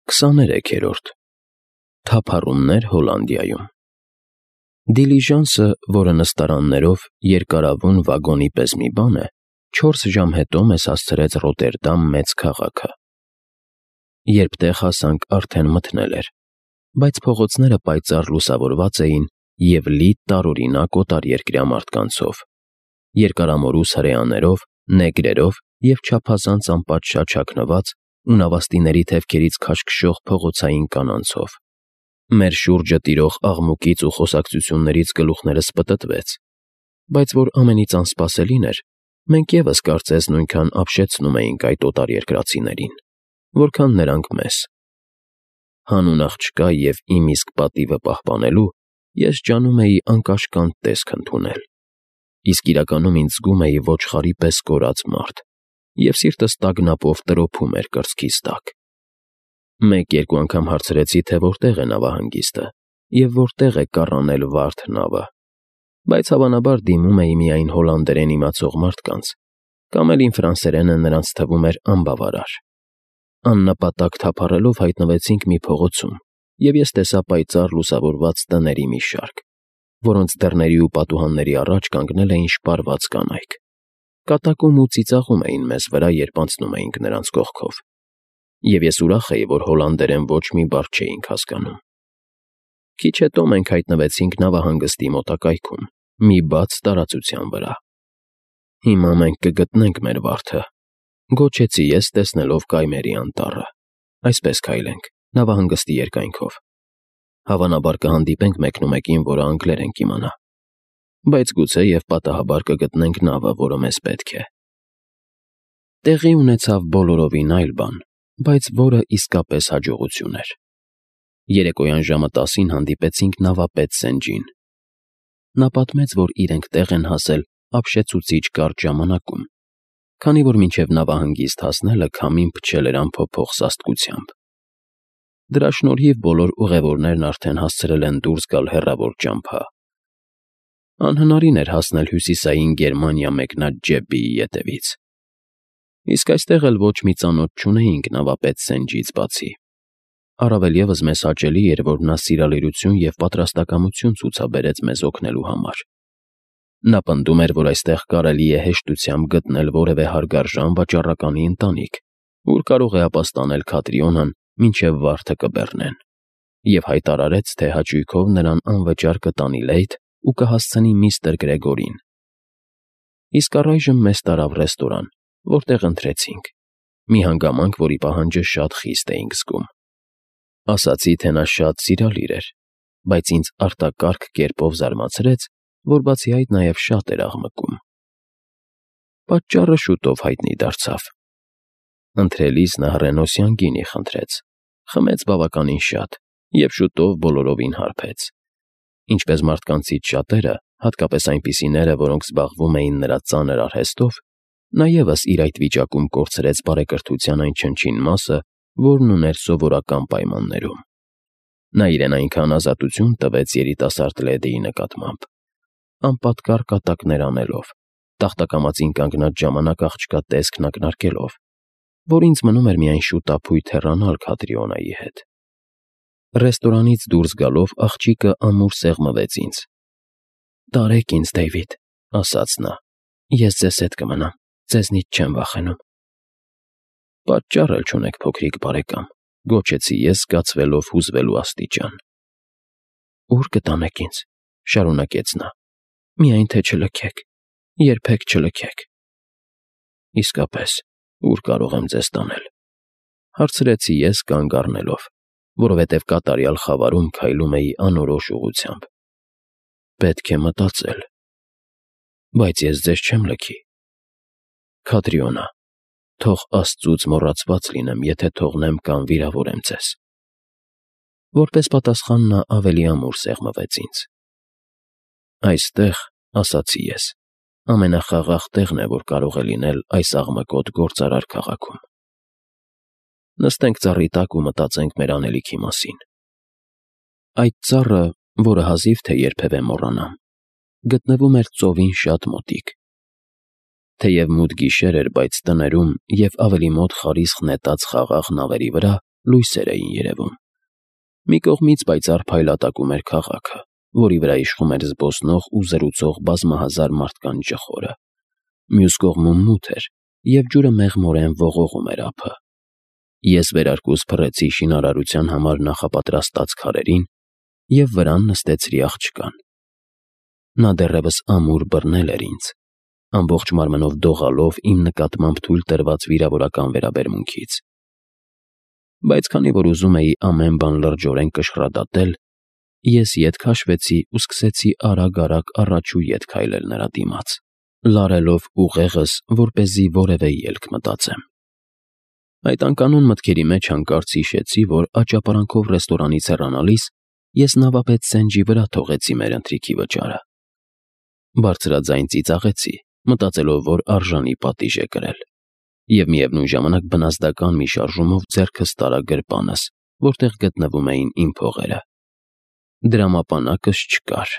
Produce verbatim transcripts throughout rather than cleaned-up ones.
Քսաներեքերորդ Թափառումներ Հոլանդիայում Դիլիժանսը, որը նստարաններով երկարավուն վագոնի պես մի բան է, չորս ժամ հետո մեզ հասցրեց Ռոտերդամ մեծ քաղաքը։ Երբ տեղ հասանք, արդեն մթնել էր, բայց փողոցները պայծառ լուսավորված էին և լի տարօրինակ օտարերկրյա մարդկանցով, երկարամորուս հրեաներով, նեգրերով և չափազանց անպատշաճ հագնված ու նավաստիների թևքերից քաշքշող փողոցային կանանցով։ Մեր շուրջը տիրող աղմուկից ու խոսակցություններից գլուխներս պտտվեց, բայց որ ամենից անսպասելին էր, մենք ևս կարծես նույնքան ապշեցնում էինք այդ օտարերկրացիներին, որքան նրանք մեզ։ Հանուն աղջկա և իմ իսկ պատիվը պահպանելու ես ջանում էի անկաշկանդ տեսք ընդունել, իսկ իրականում ինձ զգում էի ոչխարի պես կորած մարդ, և սիրտս տագնապով տրոփում էր կրծքիս տակ։ Մեկ֊երկու անգամ հարցրեցի, թե որտեղ է նավահանգիստը և որտեղ է կառանել վարդ նավը, բայց հավանաբար դիմում էի միայն հոլանդերեն իմացող մարդկանց, կամ էլ իմ ֆրանսերենը նրանց թվում էր անբավարար։ Աննպատակ թափառելով հայտնվեցինք մի փողոցում, և ես տեսա պայծառ լուսավորված տների մի շարք, որոնց դռների ու պատուհանների առաջ կանգնել էին շպարված կանայք, կատակում ու ծիծաղում էին մեզ վրա, երբ անցնում էինք նրանց կողքով, և ես ուրախ էի, որ հոլանդերեն ոչ մի բառ չէինք հասկանում։ Քիչ հետո մենք հայտնվեցինք նավահանգստի մոտակայքում, մի բաց տարածության վրա։ «Հիմա մենք կգտնենք մեր վարդը», գոչեցի ես, տեսնելով կայմերի անտառը։ «Այսպես քայլենք, նավահանգստի երկայնքով։ Հավանաբար կհանդիպենք մեկնումեկին, որը անգլերեն կիմանա, բայց գուցե և պատահաբար կգտնենք նավը, որը մեզ պետք է»։ Տեղի ունեցավ բոլորովին այլ բան, բայց որը իսկապես հաջողություն էր։ Երեկոյան ժամը տասին հանդիպեցինք նավապետ Սենջին։ Նա պատմեց, որ իրենք տեղ են հասել ապշեցուցիչ կարճ ժամանակում, քանի որ մինչև նավահանգիստ հասնելը քամին փչել էր անփոփոխ սաստկությամբ։ Դրա շնորհիվ բոլոր ուղևորներն արդեն հասցրել են դուրս գալ հեռավոր ճամփա։ Անհնարին էր հասնել հյուսիսային Գերմանիա մեկնած Ջեբբիի ետևից։ Իսկ այստեղ էլ ոչ մի ծանոթ չունեինք նավապետ Սենջից բացի։ Առավել ևս մեզ հաճելի էր, որ նա սիրալիրություն և պատրաստակամություն ցուցաբերեց մեզ օգնելու համար։ Նա պնդում էր, որ այստեղ կարելի է հեշտությամբ գտնել որևէ հարգարժան վաճառականի ընտանիք, ուր կարող է ապաստանել Քատրիոնան, մինչև վարդը կբեռնեն, և հայտարարեց, թե հաճույքով նրան անվճար կտանի Լեյթ ու կհասցնի միստր Գրեգորին։ Իսկ առայժմ մեզ տարավ ռեստորան, որտեղ ընթրեցինք, մի հանգամանք, որի պահանջը շատ խիստ էինք զգում։ Ասացի, թե նա շատ սիրալիր էր, բայց ինձ արտակարգ կերպով զարմացրեց, որ բացի այդ նաև շատ էր աղմկում։ Պատճառը շուտով հայտնի դարձավ։ Ընթրելիս նա հռենոսյան գինի խնդրեց, խմեց բավականին շատ և շուտով բոլորովին հարբեց։ Ինչպես մարդկանցից շատերը, հատկապես այնպիսիները, որոնք զբաղվում էին նրա ծանր արհեստով, նա ևս իր այդ վիճակում կորցրեց բարեկրթության այն չնչին մասը, որն ուներ սովորական պայմաններում։ Նա իրեն այնքան ազատություն տվեց երիտասարդ լեդիի նկատմամբ, անպատկառ կատակներ անելով, տախտակամածին կանգնած ժամանակ աղջկա տեսքն ակնարկելով, որ ինձ մնում էր միայն շուտափույթ հեռանալ Քատրիոնայի հետ։ Ռեստորանից դուրս գալով աղջիկը ամուր սեղմվեց ինձ։ «Տարեք ինձ, Դեյվիդ», ասաց նա, «ես ձեզ հետ կմնամ, ձեզնից չեմ վախենում»։ «Պատճառ էլ չունեք, փոքրիկ բարեկամ», գոչեցի ես, զգացվելով հուզվելու աստիճան։ «Ո՞ւր կտանեք ինձ», շարունակեց նա, «միայն թե չլքեք, երբեք չլքեք»։ «Իսկապես, ո՞ւր կարող եմ ձեզ տանել», հարցրեցի ես, կանգ առնելով, որովհետև կատարյալ խավարում քայլում էի անորոշ ուղղությամբ։ «Պետք է մտածել, բայց ես ձեզ չեմ լքի։ Քատրիոնա, թող Աստծուց մոռացված լինեմ, եթե թողնեմ կամ վիրավորեմ ձեզ»։ Որպես պատասխան նա ավելի ամուր սեղմվեց ինձ։ «Այստեղ, ասացի ես, ամենախաղաղ տեղն է, որ կարող է լինել այս աղմկոտ գործարար քաղաքում։ Նստենք ծառի տակ ու մտածենք մեր անելիքի մասին։ Այդ ծառը, որը հազիվ թե երբևէ մոռանամ, գտնվում էր ծովին շատ մոտիկ։ Թեև մութ գիշեր էր, բայց տներում և ավելի մոտ խարիսխ նետած խաղաղ նավերի վրա լույսեր էին երևում։ Մի կողմից պայծառ փայլատակում էր քաղաքը, որի վրա իշխում էր զբոսնող ու զրուցող բազմահազար մարդկանց ճխորը։ Մյուս կողմում մութ էր, և ջուրը մեղմորեն ողողում էր ափը։ Ես վերարկուս փռեցի շինարարության համար նախապատրաստած քարերին և վրան նստեցրի աղջկան։ Նա դեռևս ամուր բռնել էր ինձ, ամբողջ մարմնով դողալով իմ նկատմամբ թույլ տրված վիրավորական վերաբերմունքից։ Բայց քանի որ ուզում էի ամեն բան լրջորեն կշռադատել, ես ետ քաշվեցի ու սկսեցի արագ-արագ առաջ ու ետ քայլել նրա դիմաց, լարելով ուղեղս, որպեսզի որևէ ելք մտածեմ։ Այդ անկանոն մտքերի մեջ հանկարծ հիշեցի, որ աճապարանքով ռեստորանից հեռանալիս ես նավապետ Սենջի վրա թողեցի մեր ընթրիքի վճարը։ Բարձրաձայն ծիծաղեցի, մտածելով, որ արժանի պատիժ է կրել, և միևնույն ժամանակ բնազդական մի շարժումով ձեռքս տարա գրպանս, որտեղ գտնվում էին իմ փողերը։ Դրամապանակս չկար։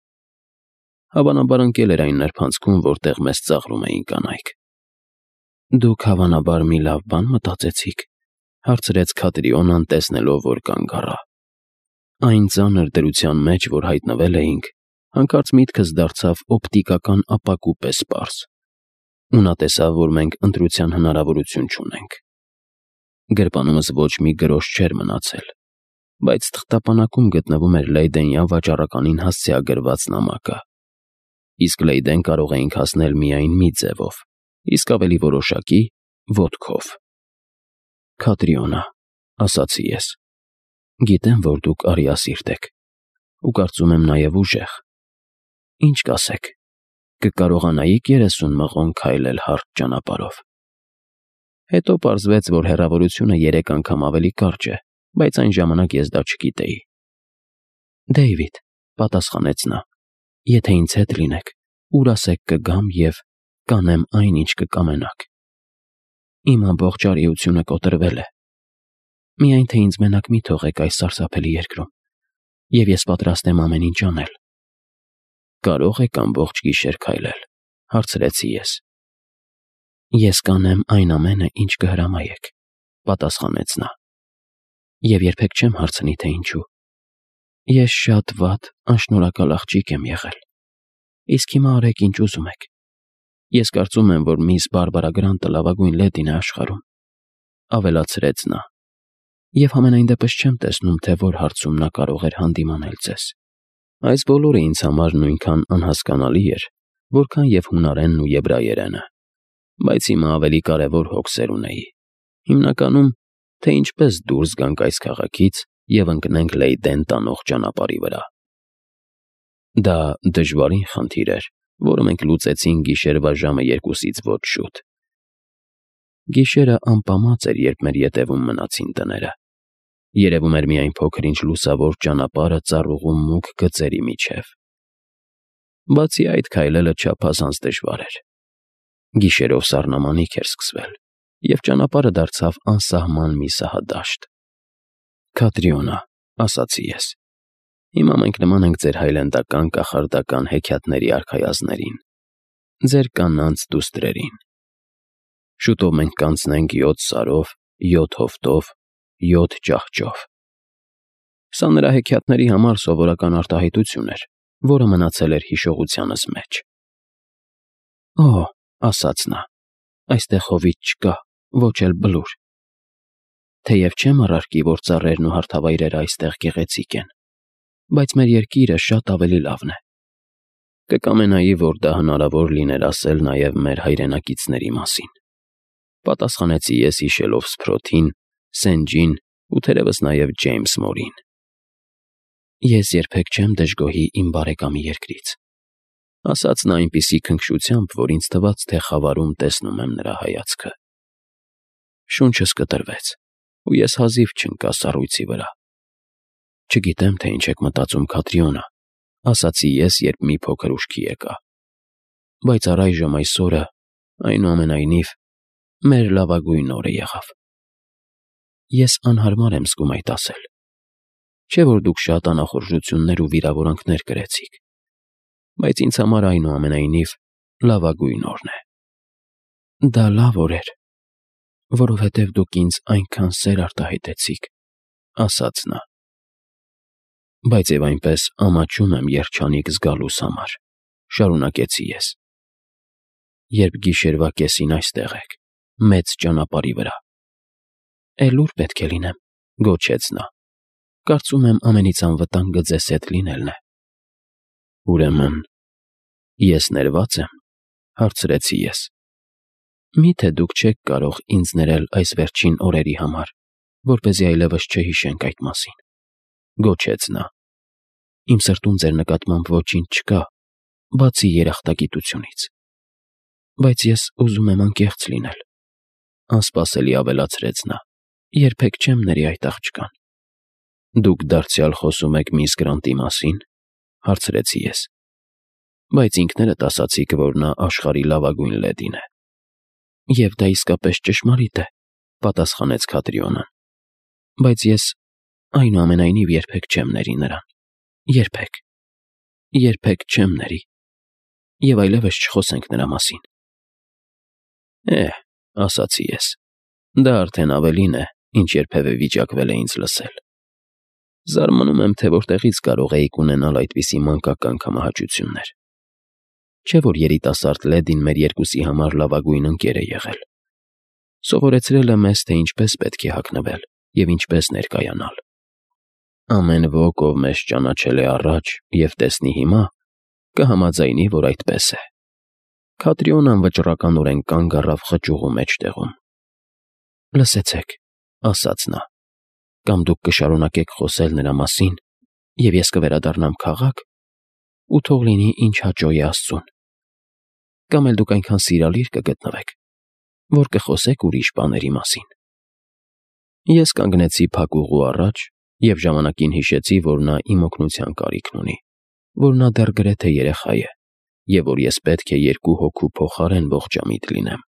Հավանաբար ընկել էր այն նրբանցքում, որտեղ մեզ ծաղրում էին կանայք։ «Դուք հավանաբար մի լավ բան մտածեցիք», հարցրեց Քատրիոնան, տեսնելով, որ կանգ առա։ Այն ծանր դրության մեջ, որ հայտնվել էինք, հանկարծ միտքս դարձավ օպտիկական ապակու պես պարզ, ու նա տեսավ, որ մենք ընտրության հնարավորություն չունենք։ Գրպանումս ոչ մի գրոշ չէր մնացել, բայց թղթապանակում գտնվում էր Լեյդենյան վաճառականին հասցեագրված նամակը, իսկ Լեյդեն կարող էինք հասնել միայն մի ձևով, իսկ ավելի որոշակի՝ ոտքով։ «Քատրիոնա», ասացի ես, «գիտեմ, որ դուք արիասիրտ եք, ու կարծում եմ նաև ուժեղ։ Ինչ կասեք, կկարողանայիք երեսուն մղոն քայլել հարթ ճանապարհով»։ Հետո պարզվեց, որ հեռավորությունը երեք անգամ ավելի կարճ է, բայց այն ժամանակ ես դա չգիտեի։ «Դեյվիդ», պատասխանեց նա, «եթե ինձ հետ լինեք, ուր ասեք կգամ և կանեմ այն, ինչ կկամենաք։ Իմ ամբողջ արիությունը կոտրվել է։ Միայն թե ինձ մենակ մի թողեք այս սարսափելի երկրում, և ես պատրաստ եմ ամեն ինչ անել»։ «Կարո՞ղ եք ամբողջ գիշեր քայլել», հարցրեցի ես։ «Ես կանեմ այն ամենը, ինչ կհրամայեք», պատասխանեց նա, «և երբեք չեմ հարցնի, թե ինչու։ Ես շատ վատ, անշնորհակալ աղջիկ եմ եղել, իսկ հիմա արեք ինչ ուզում եք։ Ես կարծում եմ, որ միս Բարբարա Գրանտը լավագույն լեդին է աշխարհում», ավելացրեց նա, «և համենայն դեպս չեմ տեսնում, թե որ հարցում նա կարող էր հանդիմանել ձեզ»։ Այս բոլորը ինձ համար նույնքան անհասկանալի էր, որքան և հունարենն ու եբրայերենը, բայց հիմա ավելի կարևոր հոգսեր ունեի, հիմնականում, թե ինչպես դուրս գանք այս քաղաքից և ընկնենք Լեյդեն տանող ճանապարհի վրա։ Դա դժվարին խնդիր էր, որը մենք լուծեցինք գիշերվա ժամը երկուսից ոչ շուտ։ Գիշերը ամպամած էր, երբ մեր ետևում մնացին տները։ Երևում էր միայն փոքր-ինչ լուսավոր ճանապարհը ծառուղու մուգ գծերի միջև։ Բացի այդ, քայլելը չափազանց դժվար էր։ Գիշերով սառնամանիք էր սկսվել, և ճանապարհը դարձավ անսահման մի սահադաշտ։ «Քատրիոնա», ասացի ես, «հիմա մենք նման ենք ձեր հայլենդական կախարդական հեքիաթների արքայազներին, ձեր կանանց դուստրերին։ Շուտով մենք կանցնենք յոթ սարով, յոթ հովտով, յոթ ճահճով»։ Սա նրա հեքիաթների համար սովորական արտահայտություն էր, որը մնացել էր հիշողությանս մեջ։ «Օ», ասաց նա, «այստեղ հովիտ չկա, ոչ էլ բլուր։ Թեև չեմ առարկի, որ ծառերն ու հարթավայրերը այստեղ գեղեցիկ են, բայց մեր երկիրը շատ ավելի լավն է։ Կկամենայի, որ դա հնարավոր լիներ ասել նաև մեր հայրենակիցների մասին», պատասխանեցի ես հիշելով Սփրոթին, Սենջին ու թերևս նաև Ջեյմս Մորին։ «Ես երբեք չեմ դժգոհի իմ բարեկամի երկրից», ասաց նա այնպիսի քնքշությամբ, որ ինձ թվաց, թե խավարում տեսնում եմ նրա հայացքը։ Շունչս կտրվեց, ու ես հազիվ չընկա սառույցի վրա։ «Չգիտեմ, թե ինչ եք մտածում, Քատրիոնա», ասացի ես, երբ մի փոքր ուշքի եկա, «բայց առայժմ այս օրը, այնուամենայնիվ, մեր լավագույն օրը եղավ»։ Ես անհարմար եմ զգում այդ ասել։ Չէ՞ որ դուք շատ անախորժություններ ու վիրավորանքներ կրեցիք, բայց ինձ համար այնուամենայնիվ լավագույն օրն է։ Դա լավ օր էր, որովհետև դուք ինձ այնքան սեր արտահայտեցիք, ասաց նա։ Բայց եւ այնպես ամաչում եմ երջանիկ զգալուս համար, շարունակեցի ես։ Երբ գիշերվա կեսին այստեղ եք, մեծ ճանապարհի վրա։ Էլ ուր պետք է լինեմ, գոչեց նա։ Կարծում եմ ամենից անվտանգը ձեզ հետ լինելն է։ Ուրեմն, ես ներված եմ, հարցրեցի ես։ Միթե դուք չեք կարող ինձ ներել այս վերջին օրերի համար, որպեսզի այլևս չհիշենք այդ մասին, գոչեց նա։ Իմ սրտում ձեր նկատմամբ ոչինչ չկա, բացի երախտագիտությունից։ Բայց ես ուզում եմ անկեղծ լինել, անսպասելի ավելացրեց նա, երբեք չեմ ների այդ աղջկան։ Դուք դարձյալ խոսում եք միս Գրանտի մասին, հարցրեցի ես։ Բայց ինքներդ ասացիք, որ նա աշխարհի լավագույն լեդին է։ Եվ դա իսկապես ճշմարիտ է, պատասխանեց Քատրիոնան։ Բայց ես այնուամենայնիվ երբեք չեմ ների նրան։ Երբեք։ Երբեք չեմ ների։ Եվ այլևս չխոսենք նրա մասին։ Էհ, ասացի ես։ Դա արդեն ավելին է, ինչ երբևէ վիճակվել է ինձ լսել։ Զարմանում եմ, թե որտեղից կարող էիք ունենալ այդպիսի մանկական կամահաճություններ։ Չէ՞ որ երիտասարդ լեդին մեր երկուսի համար լավագույն ընկեր է եղել։ Սովորեցրել է մեզ, թե ինչպես պետք է հագնվել և ինչպես ներկայանալ։ Ամեն ոք, ով մեզ ճանաչել է առաջ և տեսնի հիմա, կհամաձայնի, որ այդպես է։ Քատրիոնան վճռականորեն կանգ առավ խճուղու մեջտեղում։ Լսեցեք, ասաց նա, կամ դուք կշարունակեք խոսել նրա մասին, և ես կվերադառնամ քաղաք, ու թող լինի ինչ հաճո է Աստծուն։ Կամ էլ դուք այնքան սիրալիր կգտնվեք, որ կխոսեք ուրիշ բաների մասին։ Ես կանգնեցի փակուղու առաջ և ժամանակին հիշեցի, որ նա իմ օգնության կարիքն ունի, որ նա դեռ գրեթե երեխա է, և որ ես պետք է երկու հոգու փոխարեն ողջամիտ լինեմ։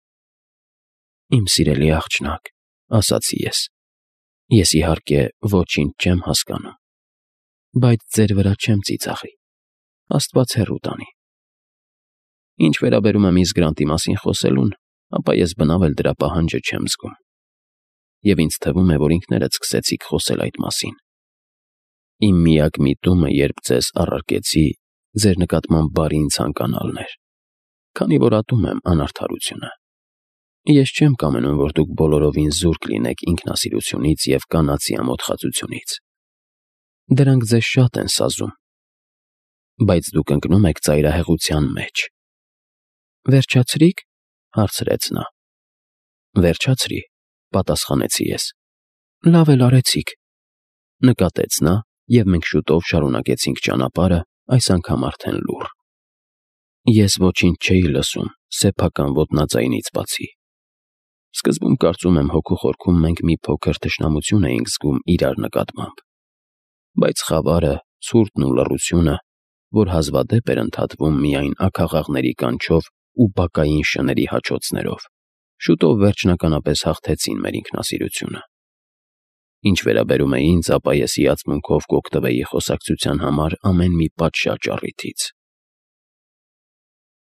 Իմ սիրելի աղջնակ, ասացի ես, ես իհարկե ոչինչ չեմ հասկանում, բայց ձեր վրա չեմ ծիծաղի, Աստված հեռու տանի։ Ինչ վերաբերում է միս Գրանտի մասին խոսելուն, ապա ես բնավ էլ դրա պահանջը չեմ զգում։ Եվ ինձ թվում է, որ ինքներդ սկսեցիք խոսել այդ մասին։ Իմ միակ միտումը, երբ ձեզ առարկեցի, ձեր նկատմամբ բարին ցանկանալն էր, քանի որ ատում եմ անարդարությունը։ Ես չեմ կամենում, որ դուք բոլորովին զուրկ լինեք ինքնասիրությունից և կանացի ամոթխածությունից։ Դրանք ձեզ շատ են սազում։ Բայց դուք ընկնում եք ծայրահեղության մեջ։ Վերջացրի՞ք, հարցրեց նա։ Վերջացրի, պատասխանեցի ես։ Լավ էլ արեցիք, նկատեց նա, և մենք շուտով շարունակեցինք ճանապարհը, այս անգամ արդեն լուռ։ Ես ոչինչ չէի լսում սեփական ոտնաձայնից բացի։ Սկզբում կարծում եմ հոգու խորքում մենք մի փոքր թշնամություն էինք զգում իրար նկատմամբ։ Բայց խավարը, ցուրտն ու լռությունը, որ հազվադեպ էր ընդհատվում միայն աքաղաղների կանչով ու բակային շների հաչոցներով, շուտով վերջնականապես հաղթեցին մեր ինքնասիրությունը։ Ինչ վերաբերում է ինձ, ապա ես հիացմունքով կօգտվեի խոսակցության համար ամեն մի պատշաճ առիթից։